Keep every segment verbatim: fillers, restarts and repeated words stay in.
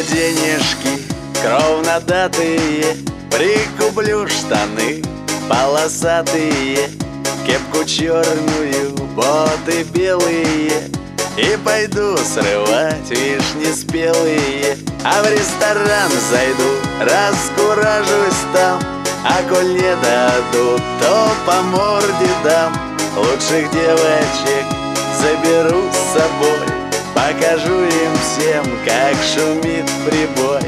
денежки кровнодатые, прикуплю штаны полосатые, кепку черную, боты белые, и пойду срывать вишни спелые. А в ресторан зайду, раскуражусь там, а коль не дадут, то по морде дам. Лучших девочек заберу с собой, покажу им всем, как шумит прибой.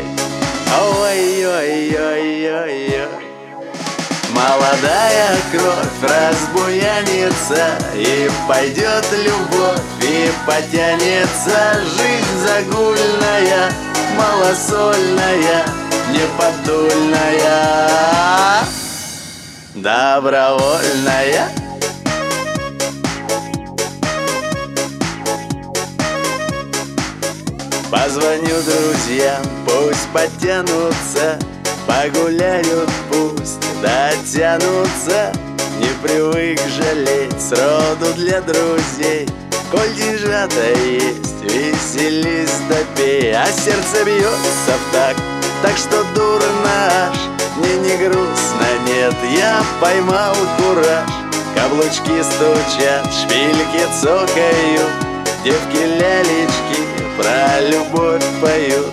Ой-ой-ой-ой-ой, молодая кровь разбуянится, и пойдет любовь, и потянется жизнь загульная, малосольная, неподдульная, добровольная. Позвоню друзьям, пусть подтянутся, погуляют, пусть дотянутся. Не привык жалеть сроду для друзей, коль деньжата есть, веселись да пей. А сердце бьется в такт, так что дурно аж, мне не грустно, нет, я поймал кураж. Каблучки стучат, шпильки цокают, девки лялечки про любовь поют.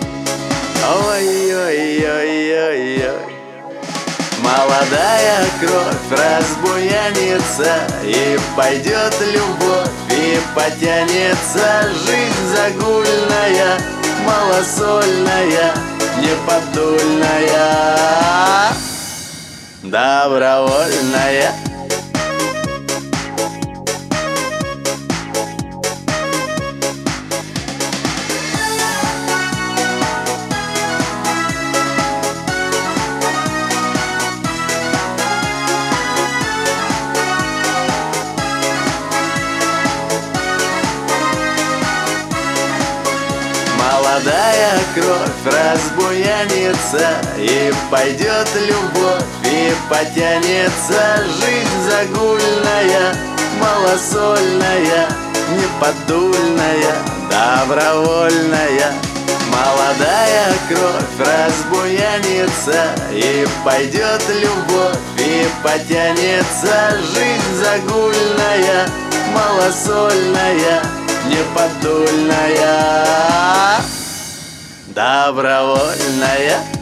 Ой-ой-ой-ой-ой, молодая кровь разбуянится, и пойдет любовь, и потянется жизнь загульная, малосольная, неподдульная, добровольная. Молодая кровь разбуянится, и пойдет любовь, и потянется жизнь загульная, малосольная, неподдульная, добровольная. Молодая кровь разбуянится, и пойдет любовь, и потянется жизнь загульная, малосольная, неподдульная, добровольная.